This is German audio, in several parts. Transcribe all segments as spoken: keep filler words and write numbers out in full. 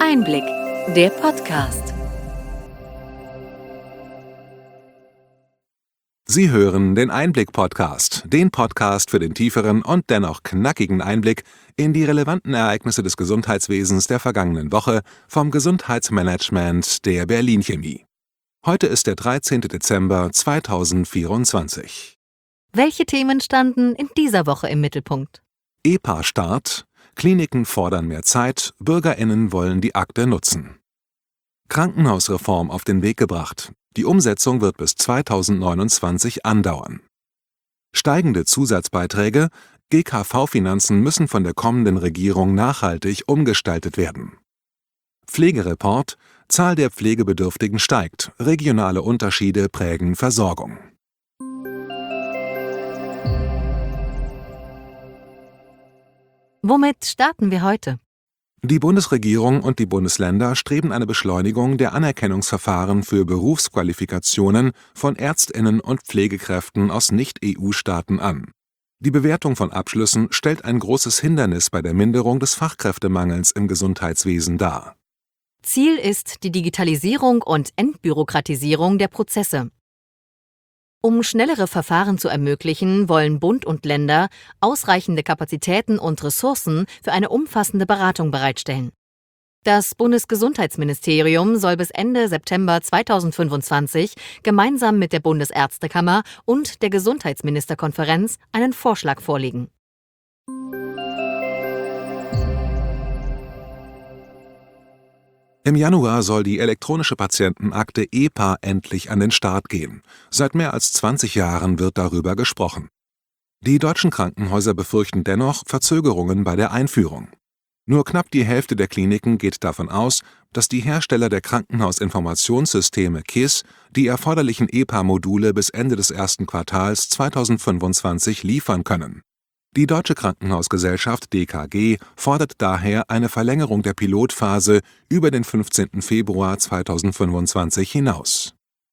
Einblick, der Podcast. Sie hören den Einblick-Podcast, den Podcast für den tieferen und dennoch knackigen Einblick in die relevanten Ereignisse des Gesundheitswesens der vergangenen Woche vom Gesundheitsmanagement der Berlin Chemie. Heute ist der dreizehnte Dezember zweitausendvierundzwanzig. Welche Themen standen in dieser Woche im Mittelpunkt? E P A-Start, Kliniken fordern mehr Zeit, BürgerInnen wollen die Akte nutzen. Krankenhausreform auf den Weg gebracht. Die Umsetzung wird bis zweitausendneunundzwanzig andauern. Steigende Zusatzbeiträge, G K V-Finanzen müssen von der kommenden Regierung nachhaltig umgestaltet werden. Pflegereport, Zahl der Pflegebedürftigen steigt, regionale Unterschiede prägen Versorgung. Womit starten wir heute? Die Bundesregierung und die Bundesländer streben eine Beschleunigung der Anerkennungsverfahren für Berufsqualifikationen von ÄrztInnen und Pflegekräften aus Nicht-E U-Staaten an. Die Bewertung von Abschlüssen stellt ein großes Hindernis bei der Minderung des Fachkräftemangels im Gesundheitswesen dar. Ziel ist die Digitalisierung und Entbürokratisierung der Prozesse. Um schnellere Verfahren zu ermöglichen, wollen Bund und Länder ausreichende Kapazitäten und Ressourcen für eine umfassende Beratung bereitstellen. Das Bundesgesundheitsministerium soll bis Ende September zweitausendfünfundzwanzig gemeinsam mit der Bundesärztekammer und der Gesundheitsministerkonferenz einen Vorschlag vorlegen. Im Januar soll die elektronische Patientenakte E P A endlich an den Start gehen. Seit mehr als zwanzig Jahren wird darüber gesprochen. Die deutschen Krankenhäuser befürchten dennoch Verzögerungen bei der Einführung. Nur knapp die Hälfte der Kliniken geht davon aus, dass die Hersteller der Krankenhausinformationssysteme K I S die erforderlichen E P A-Module bis Ende des ersten Quartals zweitausendfünfundzwanzig liefern können. Die Deutsche Krankenhausgesellschaft D K G fordert daher eine Verlängerung der Pilotphase über den fünfzehnten Februar zweitausendfünfundzwanzig hinaus.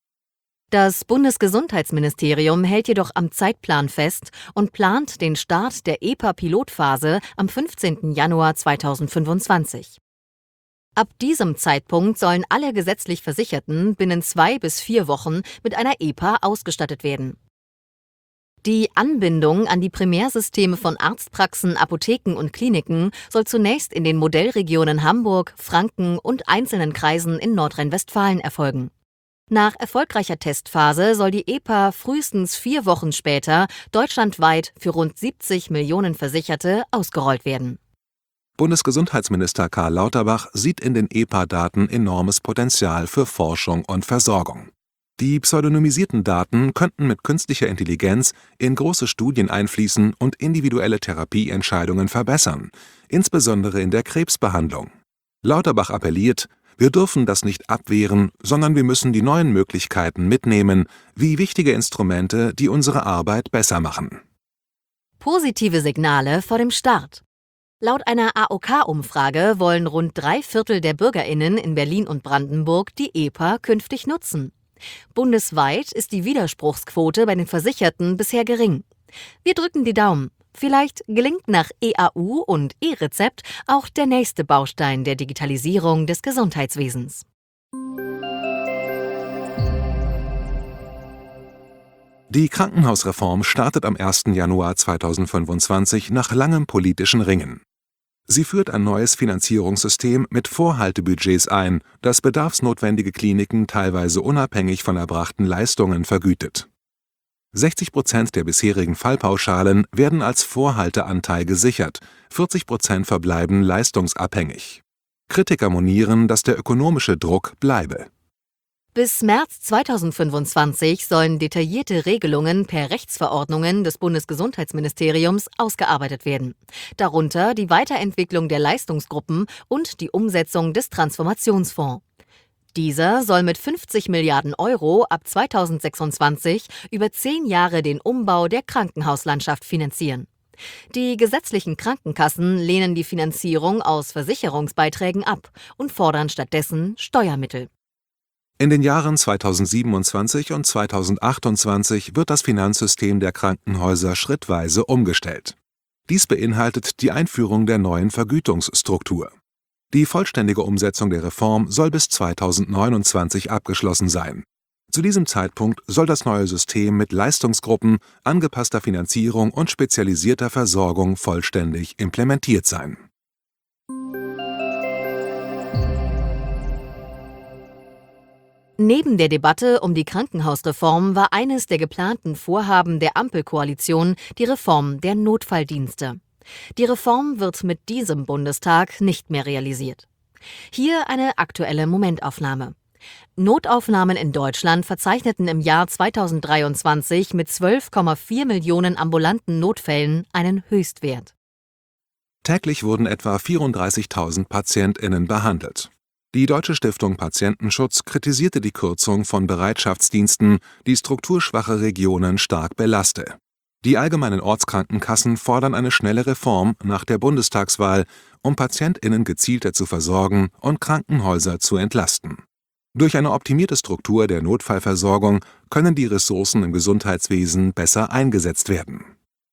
Das Bundesgesundheitsministerium hält jedoch am Zeitplan fest und plant den Start der E P A-Pilotphase am fünfzehnten Januar zweitausendfünfundzwanzig. Ab diesem Zeitpunkt sollen alle gesetzlich Versicherten binnen zwei bis vier Wochen mit einer E P A ausgestattet werden. Die Anbindung an die Primärsysteme von Arztpraxen, Apotheken und Kliniken soll zunächst in den Modellregionen Hamburg, Franken und einzelnen Kreisen in Nordrhein-Westfalen erfolgen. Nach erfolgreicher Testphase soll die E P A frühestens vier Wochen später deutschlandweit für rund siebzig Millionen Versicherte ausgerollt werden. Bundesgesundheitsminister Karl Lauterbach sieht in den E P A-Daten enormes Potenzial für Forschung und Versorgung. Die pseudonymisierten Daten könnten mit künstlicher Intelligenz in große Studien einfließen und individuelle Therapieentscheidungen verbessern, insbesondere in der Krebsbehandlung. Lauterbach appelliert: Wir dürfen das nicht abwehren, sondern wir müssen die neuen Möglichkeiten mitnehmen, wie wichtige Instrumente, die unsere Arbeit besser machen. Positive Signale vor dem Start. Laut einer A O K-Umfrage wollen rund drei Viertel der BürgerInnen in Berlin und Brandenburg die E P A künftig nutzen. Bundesweit ist die Widerspruchsquote bei den Versicherten bisher gering. Wir drücken die Daumen. Vielleicht gelingt nach E A U und E-Rezept auch der nächste Baustein der Digitalisierung des Gesundheitswesens. Die Krankenhausreform startet am ersten Januar zweitausendfünfundzwanzig nach langem politischen Ringen. Sie führt ein neues Finanzierungssystem mit Vorhaltebudgets ein, das bedarfsnotwendige Kliniken teilweise unabhängig von erbrachten Leistungen vergütet. sechzig Prozent der bisherigen Fallpauschalen werden als Vorhalteanteil gesichert, vierzig Prozent verbleiben leistungsabhängig. Kritiker monieren, dass der ökonomische Druck bleibe. Bis März zweitausendfünfundzwanzig sollen detaillierte Regelungen per Rechtsverordnungen des Bundesgesundheitsministeriums ausgearbeitet werden, darunter die Weiterentwicklung der Leistungsgruppen und die Umsetzung des Transformationsfonds. Dieser soll mit fünfzig Milliarden Euro ab zweitausendsechsundzwanzig über zehn Jahre den Umbau der Krankenhauslandschaft finanzieren. Die gesetzlichen Krankenkassen lehnen die Finanzierung aus Versicherungsbeiträgen ab und fordern stattdessen Steuermittel. In den Jahren zweitausendsiebenundzwanzig und zweitausendachtundzwanzig wird das Finanzsystem der Krankenhäuser schrittweise umgestellt. Dies beinhaltet die Einführung der neuen Vergütungsstruktur. Die vollständige Umsetzung der Reform soll bis zweitausendneunundzwanzig abgeschlossen sein. Zu diesem Zeitpunkt soll das neue System mit Leistungsgruppen, angepasster Finanzierung und spezialisierter Versorgung vollständig implementiert sein. Neben der Debatte um die Krankenhausreform war eines der geplanten Vorhaben der Ampelkoalition die Reform der Notfalldienste. Die Reform wird mit diesem Bundestag nicht mehr realisiert. Hier eine aktuelle Momentaufnahme. Notaufnahmen in Deutschland verzeichneten im Jahr zweitausenddreiundzwanzig mit zwölf Komma vier Millionen ambulanten Notfällen einen Höchstwert. Täglich wurden etwa vierunddreißigtausend PatientInnen behandelt. Die Deutsche Stiftung Patientenschutz kritisierte die Kürzung von Bereitschaftsdiensten, die strukturschwache Regionen stark belaste. Die allgemeinen Ortskrankenkassen fordern eine schnelle Reform nach der Bundestagswahl, um PatientInnen gezielter zu versorgen und Krankenhäuser zu entlasten. Durch eine optimierte Struktur der Notfallversorgung können die Ressourcen im Gesundheitswesen besser eingesetzt werden.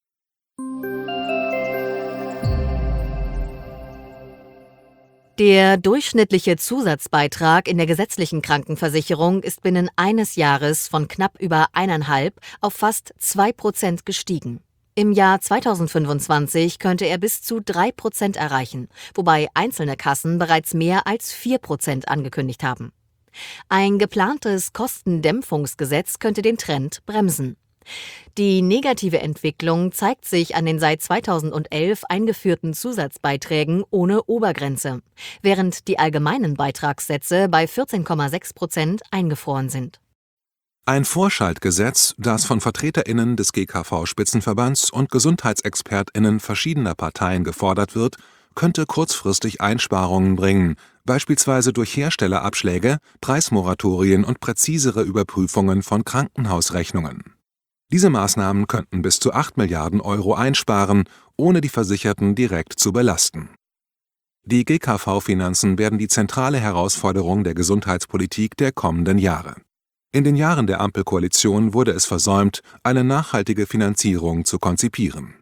Der durchschnittliche Zusatzbeitrag in der gesetzlichen Krankenversicherung ist binnen eines Jahres von knapp über eineinhalb auf fast zwei Prozent gestiegen. Im Jahr zweitausendfünfundzwanzig könnte er bis zu drei Prozent erreichen, wobei einzelne Kassen bereits mehr als vier Prozent angekündigt haben. Ein geplantes Kostendämpfungsgesetz könnte den Trend bremsen. Die negative Entwicklung zeigt sich an den seit zweitausendelf eingeführten Zusatzbeiträgen ohne Obergrenze, während die allgemeinen Beitragssätze bei vierzehn Komma sechs Prozent eingefroren sind. Ein Vorschaltgesetz, das von VertreterInnen des G K V-Spitzenverbands und GesundheitsexpertInnen verschiedener Parteien gefordert wird, könnte kurzfristig Einsparungen bringen, beispielsweise durch Herstellerabschläge, Preismoratorien und präzisere Überprüfungen von Krankenhausrechnungen. Diese Maßnahmen könnten bis zu acht Milliarden Euro einsparen, ohne die Versicherten direkt zu belasten. Die G K V-Finanzen werden die zentrale Herausforderung der Gesundheitspolitik der kommenden Jahre. In den Jahren der Ampelkoalition wurde es versäumt, eine nachhaltige Finanzierung zu konzipieren.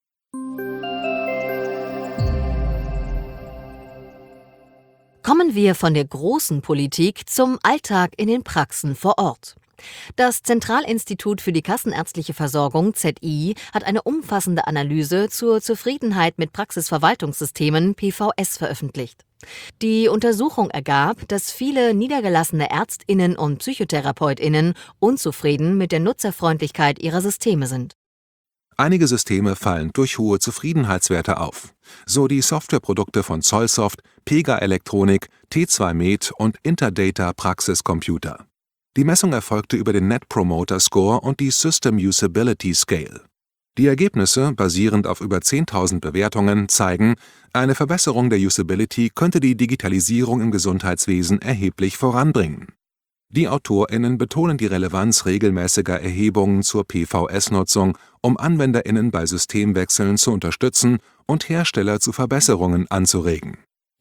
Kommen wir von der großen Politik zum Alltag in den Praxen vor Ort. Das Zentralinstitut für die kassenärztliche Versorgung Z I hat eine umfassende Analyse zur Zufriedenheit mit Praxisverwaltungssystemen P V S veröffentlicht. Die Untersuchung ergab, dass viele niedergelassene ÄrztInnen und PsychotherapeutInnen unzufrieden mit der Nutzerfreundlichkeit ihrer Systeme sind. Einige Systeme fallen durch hohe Zufriedenheitswerte auf, so die Softwareprodukte von Zollsoft, Pega Elektronik, T zwei Med und Interdata Praxis Computer. Die Messung erfolgte über den Net Promoter Score und die System Usability Scale. Die Ergebnisse, basierend auf über zehntausend Bewertungen, zeigen, eine Verbesserung der Usability könnte die Digitalisierung im Gesundheitswesen erheblich voranbringen. Die AutorInnen betonen die Relevanz regelmäßiger Erhebungen zur P V S-Nutzung, um AnwenderInnen bei Systemwechseln zu unterstützen und Hersteller zu Verbesserungen anzuregen.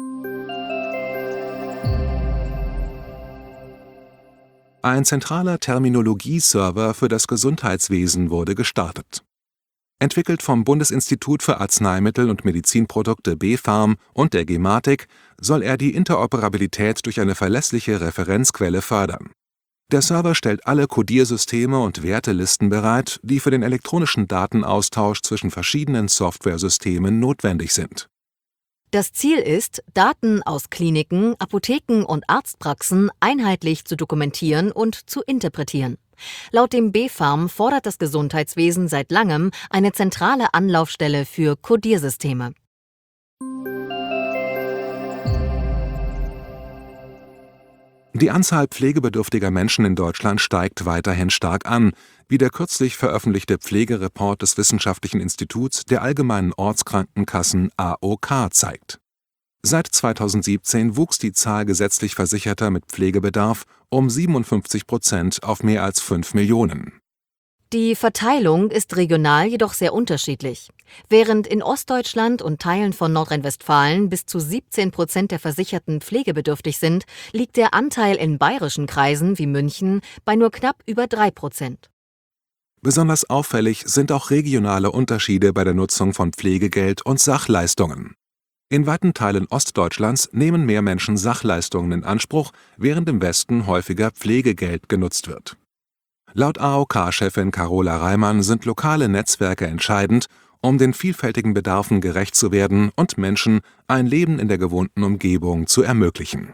Ein zentraler Terminologie-Server für das Gesundheitswesen wurde gestartet. Entwickelt vom Bundesinstitut für Arzneimittel und Medizinprodukte B fArM und der Gematik, soll er die Interoperabilität durch eine verlässliche Referenzquelle fördern. Der Server stellt alle Codiersysteme und Wertelisten bereit, die für den elektronischen Datenaustausch zwischen verschiedenen Softwaresystemen notwendig sind. Das Ziel ist, Daten aus Kliniken, Apotheken und Arztpraxen einheitlich zu dokumentieren und zu interpretieren. Laut dem B fArM fordert das Gesundheitswesen seit langem eine zentrale Anlaufstelle für Codiersysteme. Die Anzahl pflegebedürftiger Menschen in Deutschland steigt weiterhin stark an, wie der kürzlich veröffentlichte Pflegereport des Wissenschaftlichen Instituts der Allgemeinen Ortskrankenkassen A O K zeigt. Seit zweitausendsiebzehn wuchs die Zahl gesetzlich Versicherter mit Pflegebedarf um siebenundfünfzig Prozent auf mehr als fünf Millionen. Die Verteilung ist regional jedoch sehr unterschiedlich. Während in Ostdeutschland und Teilen von Nordrhein-Westfalen bis zu siebzehn Prozent der Versicherten pflegebedürftig sind, liegt der Anteil in bayerischen Kreisen wie München bei nur knapp über drei Prozent. Besonders auffällig sind auch regionale Unterschiede bei der Nutzung von Pflegegeld und Sachleistungen. In weiten Teilen Ostdeutschlands nehmen mehr Menschen Sachleistungen in Anspruch, während im Westen häufiger Pflegegeld genutzt wird. Laut A O K-Chefin Carola Reimann sind lokale Netzwerke entscheidend, um den vielfältigen Bedarfen gerecht zu werden und Menschen ein Leben in der gewohnten Umgebung zu ermöglichen.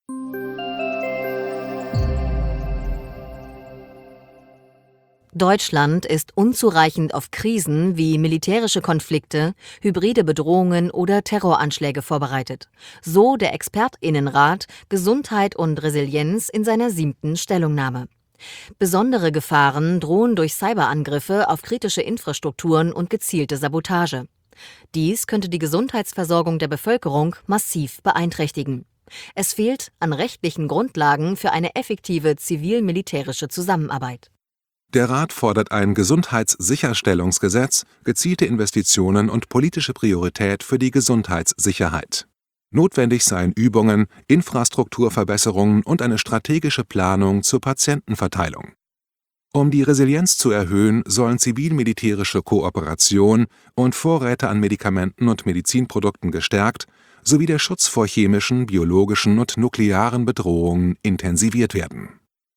Deutschland ist unzureichend auf Krisen wie militärische Konflikte, hybride Bedrohungen oder Terroranschläge vorbereitet. So der ExpertInnenrat Gesundheit und Resilienz in seiner siebten Stellungnahme. Besondere Gefahren drohen durch Cyberangriffe auf kritische Infrastrukturen und gezielte Sabotage. Dies könnte die Gesundheitsversorgung der Bevölkerung massiv beeinträchtigen. Es fehlt an rechtlichen Grundlagen für eine effektive zivil-militärische Zusammenarbeit. Der Rat fordert ein Gesundheitssicherstellungsgesetz, gezielte Investitionen und politische Priorität für die Gesundheitssicherheit. Notwendig seien Übungen, Infrastrukturverbesserungen und eine strategische Planung zur Patientenverteilung. Um die Resilienz zu erhöhen, sollen zivil-militärische Kooperation und Vorräte an Medikamenten und Medizinprodukten gestärkt sowie der Schutz vor chemischen, biologischen und nuklearen Bedrohungen intensiviert werden.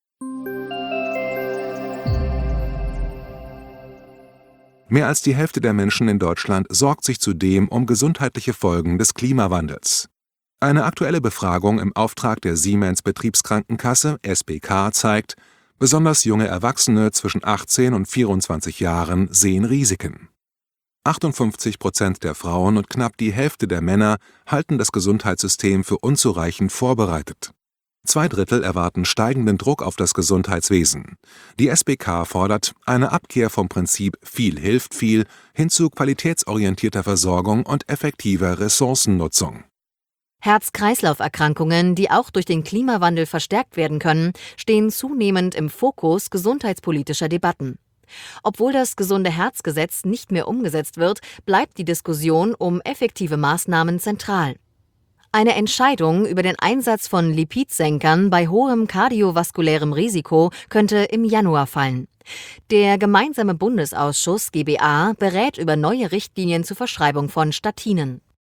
Mehr als die Hälfte der Menschen in Deutschland sorgt sich zudem um gesundheitliche Folgen des Klimawandels. Eine aktuelle Befragung im Auftrag der Siemens Betriebskrankenkasse S B K zeigt, besonders junge Erwachsene zwischen achtzehn und vierundzwanzig Jahren sehen Risiken. achtundfünfzig Prozent der Frauen und knapp die Hälfte der Männer halten das Gesundheitssystem für unzureichend vorbereitet. Zwei Drittel erwarten steigenden Druck auf das Gesundheitswesen. Die S B K fordert eine Abkehr vom Prinzip viel hilft viel hin zu qualitätsorientierter Versorgung und effektiver Ressourcennutzung. Herz-Kreislauf-Erkrankungen, die auch durch den Klimawandel verstärkt werden können, stehen zunehmend im Fokus gesundheitspolitischer Debatten. Obwohl das Gesunde-Herz-Gesetz nicht mehr umgesetzt wird, bleibt die Diskussion um effektive Maßnahmen zentral. Eine Entscheidung über den Einsatz von Lipidsenkern bei hohem kardiovaskulärem Risiko könnte im Januar fallen. Der gemeinsame Bundesausschuss G B A berät über neue Richtlinien zur Verschreibung von Statinen.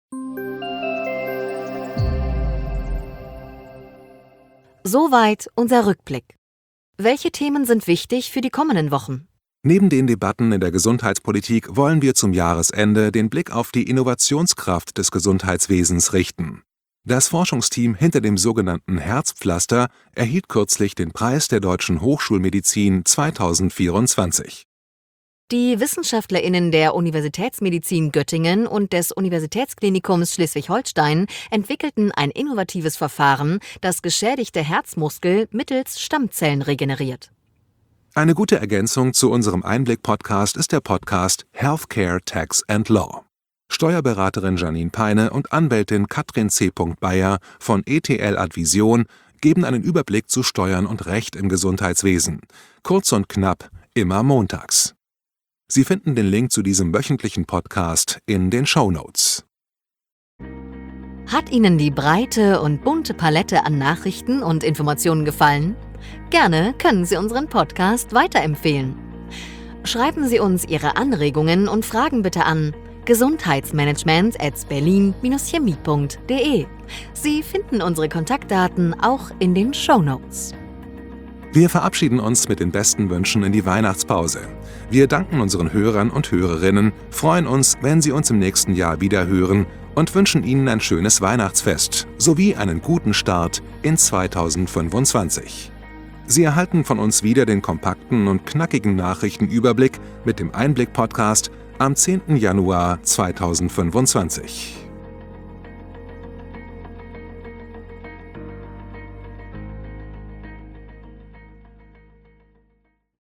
Soweit unser Rückblick. Welche Themen sind wichtig für die kommenden Wochen? Neben den Debatten in der Gesundheitspolitik wollen wir zum Jahresende den Blick auf die Innovationskraft des Gesundheitswesens richten. Das Forschungsteam hinter dem sogenannten Herzpflaster erhielt kürzlich den Preis der Deutschen Hochschulmedizin zweitausendvierundzwanzig. Die WissenschaftlerInnen der Universitätsmedizin Göttingen und des Universitätsklinikums Schleswig-Holstein entwickelten ein innovatives Verfahren, das geschädigte Herzmuskel mittels Stammzellen regeneriert. Eine gute Ergänzung zu unserem Einblick-Podcast ist der Podcast Healthcare, Tax and Law. Steuerberaterin Janine Peine und Anwältin Katrin C. Bayer von E T L Advision geben einen Überblick zu Steuern und Recht im Gesundheitswesen. Kurz und knapp, immer montags. Sie finden den Link zu diesem wöchentlichen Podcast in den Shownotes. Hat Ihnen die breite und bunte Palette an Nachrichten und Informationen gefallen? Gerne können Sie unseren Podcast weiterempfehlen. Schreiben Sie uns Ihre Anregungen und Fragen bitte an gesundheitsmanagement at berlin dash chemie punkt de. Sie finden unsere Kontaktdaten auch in den Shownotes. Wir verabschieden uns mit den besten Wünschen in die Weihnachtspause. Wir danken unseren Hörern und Hörerinnen, freuen uns, wenn Sie uns im nächsten Jahr wieder hören und wünschen Ihnen ein schönes Weihnachtsfest sowie einen guten Start in zweitausendfünfundzwanzig. Sie erhalten von uns wieder den kompakten und knackigen Nachrichtenüberblick mit dem Einblick-Podcast am zehnten Januar zweitausendfünfundzwanzig.